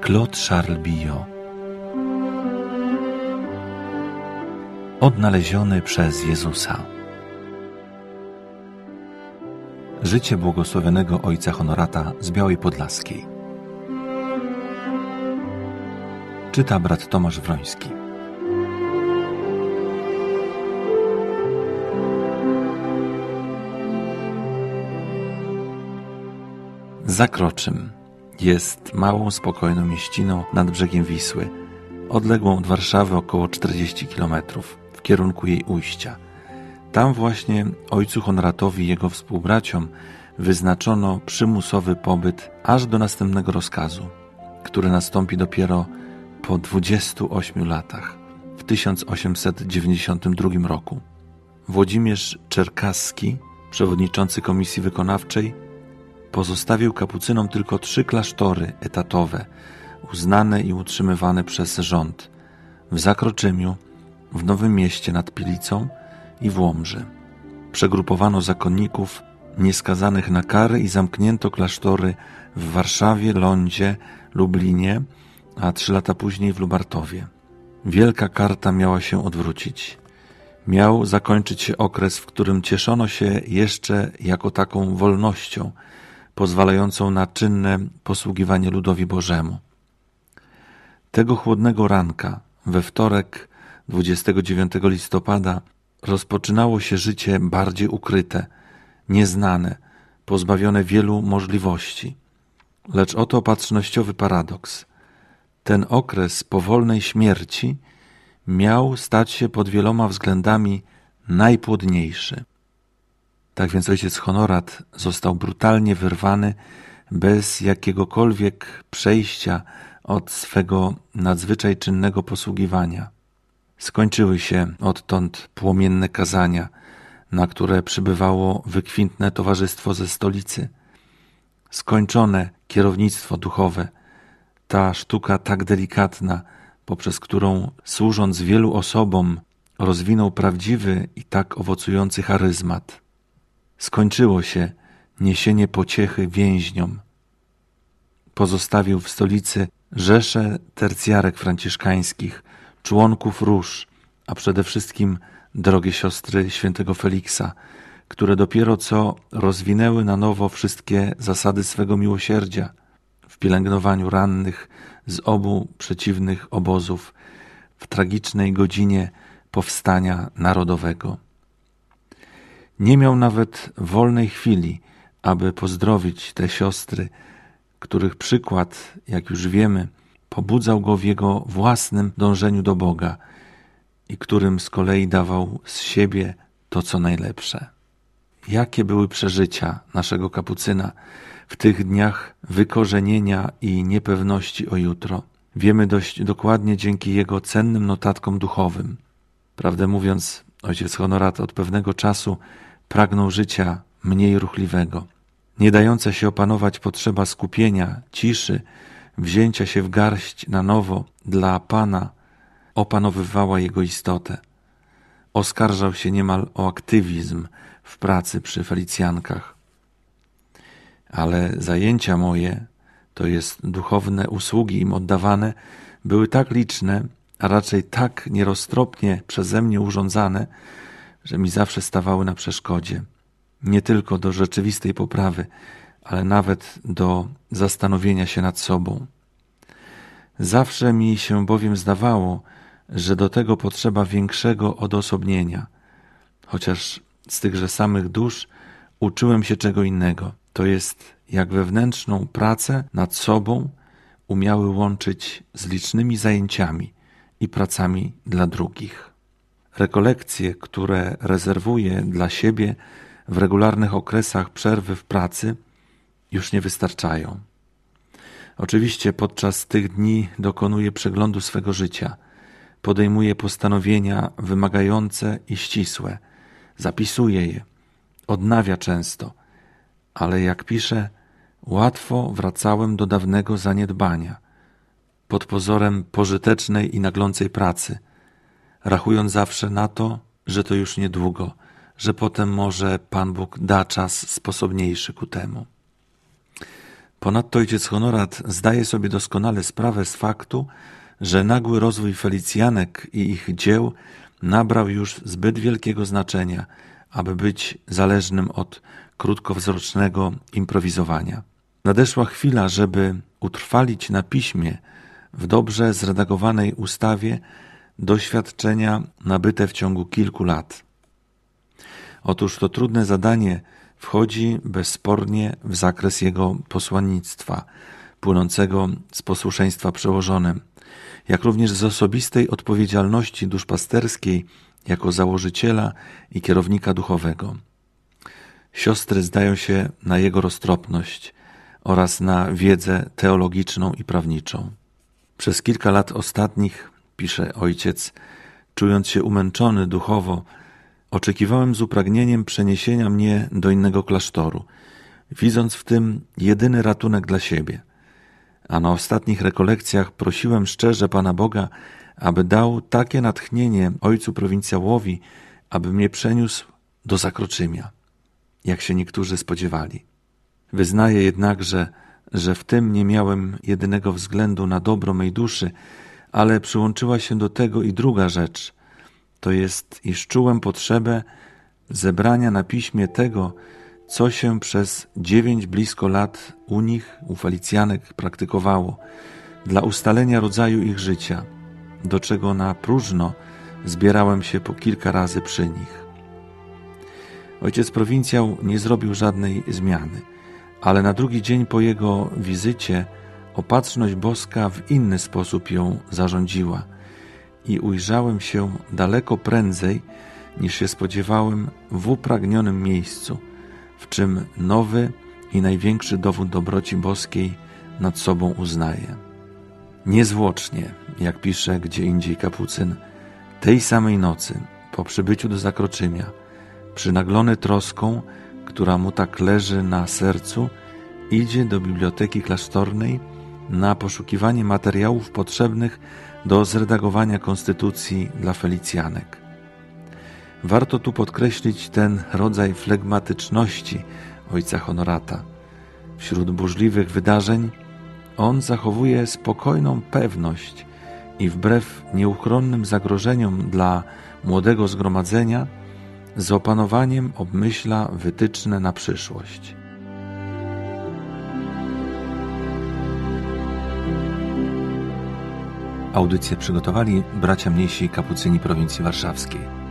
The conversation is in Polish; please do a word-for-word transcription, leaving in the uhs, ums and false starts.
Claude Charles Billot. Odnaleziony przez Jezusa. Życie błogosławionego ojca Honorata z Białej Podlaskiej. Czyta brat Tomasz Wroński. Zakroczym jest małą, spokojną mieściną nad brzegiem Wisły, odległą od Warszawy około czterdzieści kilometrów w kierunku jej ujścia. Tam właśnie ojcu Honoratowi i jego współbraciom wyznaczono przymusowy pobyt aż do następnego rozkazu, który nastąpi dopiero po dwudziestu ośmiu latach, w tysiąc osiemset dziewięćdziesiątym drugim roku. Włodzimierz Czerkaski, przewodniczący komisji wykonawczej, pozostawił kapucynom tylko trzy klasztory etatowe, uznane i utrzymywane przez rząd w Zakroczymiu, w Nowym Mieście nad Pilicą i w Łomży. Przegrupowano zakonników nieskazanych na kary i zamknięto klasztory w Warszawie, Lądzie, Lublinie, a trzy lata później w Lubartowie. Wielka karta miała się odwrócić. Miał zakończyć się okres, w którym cieszono się jeszcze jako taką wolnością, pozwalającą na czynne posługiwanie ludowi Bożemu. Tego chłodnego ranka, we wtorek dwudziestego dziewiątego listopada, rozpoczynało się życie bardziej ukryte, nieznane, pozbawione wielu możliwości. Lecz oto opatrznościowy paradoks. Ten okres powolnej śmierci miał stać się pod wieloma względami najpłodniejszy. Tak więc ojciec Honorat został brutalnie wyrwany bez jakiegokolwiek przejścia od swego nadzwyczaj czynnego posługiwania. Skończyły się odtąd płomienne kazania, na które przybywało wykwintne towarzystwo ze stolicy. Skończone kierownictwo duchowe, ta sztuka tak delikatna, poprzez którą służąc wielu osobom rozwinął prawdziwy i tak owocujący charyzmat. Skończyło się niesienie pociechy więźniom. Pozostawił w stolicy rzesze tercjarek franciszkańskich, członków róż, a przede wszystkim drogie siostry świętego Feliksa, które dopiero co rozwinęły na nowo wszystkie zasady swego miłosierdzia w pielęgnowaniu rannych z obu przeciwnych obozów w tragicznej godzinie powstania narodowego. Nie miał nawet wolnej chwili, aby pozdrowić te siostry, których przykład, jak już wiemy, pobudzał go w jego własnym dążeniu do Boga i którym z kolei dawał z siebie to, co najlepsze. Jakie były przeżycia naszego kapucyna w tych dniach wykorzenienia i niepewności o jutro? Wiemy dość dokładnie dzięki jego cennym notatkom duchowym. Prawdę mówiąc, ojciec Honorat od pewnego czasu pragnął życia mniej ruchliwego. Nie dająca się opanować potrzeba skupienia, ciszy, wzięcia się w garść na nowo dla Pana opanowywała jego istotę. Oskarżał się niemal o aktywizm w pracy przy Felicjankach. Ale zajęcia moje, to jest duchowne usługi im oddawane, były tak liczne, a raczej tak nieroztropnie przeze mnie urządzane, że mi zawsze stawały na przeszkodzie. Nie tylko do rzeczywistej poprawy, ale nawet do zastanowienia się nad sobą. Zawsze mi się bowiem zdawało, że do tego potrzeba większego odosobnienia, chociaż z tychże samych dusz uczyłem się czego innego, to jest jak wewnętrzną pracę nad sobą umiały łączyć z licznymi zajęciami i pracami dla drugich. Rekolekcje, które rezerwuję dla siebie w regularnych okresach przerwy w pracy, już nie wystarczają. Oczywiście podczas tych dni dokonuję przeglądu swego życia, podejmuję postanowienia wymagające i ścisłe, zapisuję je, odnawia często, ale jak piszę, łatwo wracałem do dawnego zaniedbania, pod pozorem pożytecznej i naglącej pracy, rachując zawsze na to, że to już niedługo, że potem może Pan Bóg da czas sposobniejszy ku temu. Ponadto ojciec Honorat zdaje sobie doskonale sprawę z faktu, że nagły rozwój Felicjanek i ich dzieł nabrał już zbyt wielkiego znaczenia, aby być zależnym od krótkowzrocznego improwizowania. Nadeszła chwila, żeby utrwalić na piśmie w dobrze zredagowanej ustawie doświadczenia nabyte w ciągu kilku lat. Otóż to trudne zadanie wchodzi bezspornie w zakres jego posłannictwa, płynącego z posłuszeństwa przełożonym, jak również z osobistej odpowiedzialności duszpasterskiej jako założyciela i kierownika duchowego. Siostry zdają się na jego roztropność oraz na wiedzę teologiczną i prawniczą. Przez kilka lat ostatnich, pisze ojciec, czując się umęczony duchowo, oczekiwałem z upragnieniem przeniesienia mnie do innego klasztoru, widząc w tym jedyny ratunek dla siebie. A na ostatnich rekolekcjach prosiłem szczerze Pana Boga, aby dał takie natchnienie ojcu prowincjałowi, aby mnie przeniósł do Zakroczymia, jak się niektórzy spodziewali. Wyznaję jednakże, że w tym nie miałem jedynego względu na dobro mej duszy, ale przyłączyła się do tego i druga rzecz, to jest, iż czułem potrzebę zebrania na piśmie tego, co się przez dziewięć blisko lat u nich, u Felicjanek, praktykowało, dla ustalenia rodzaju ich życia, do czego na próżno zbierałem się po kilka razy przy nich. Ojciec prowincjał nie zrobił żadnej zmiany, ale na drugi dzień po jego wizycie opatrzność boska w inny sposób ją zarządziła i ujrzałem się daleko prędzej, niż się spodziewałem, w upragnionym miejscu, w czym nowy i największy dowód dobroci boskiej nad sobą uznaję. Niezwłocznie, jak pisze gdzie indziej kapucyn, tej samej nocy, po przybyciu do Zakroczymia, przynaglony troską, która mu tak leży na sercu, idzie do biblioteki klasztornej na poszukiwanie materiałów potrzebnych do zredagowania konstytucji dla Felicjanek. Warto tu podkreślić ten rodzaj flegmatyczności ojca Honorata. Wśród burzliwych wydarzeń on zachowuje spokojną pewność i wbrew nieuchronnym zagrożeniom dla młodego zgromadzenia z opanowaniem obmyśla wytyczne na przyszłość. Audycję przygotowali bracia mniejsi kapucyni prowincji warszawskiej.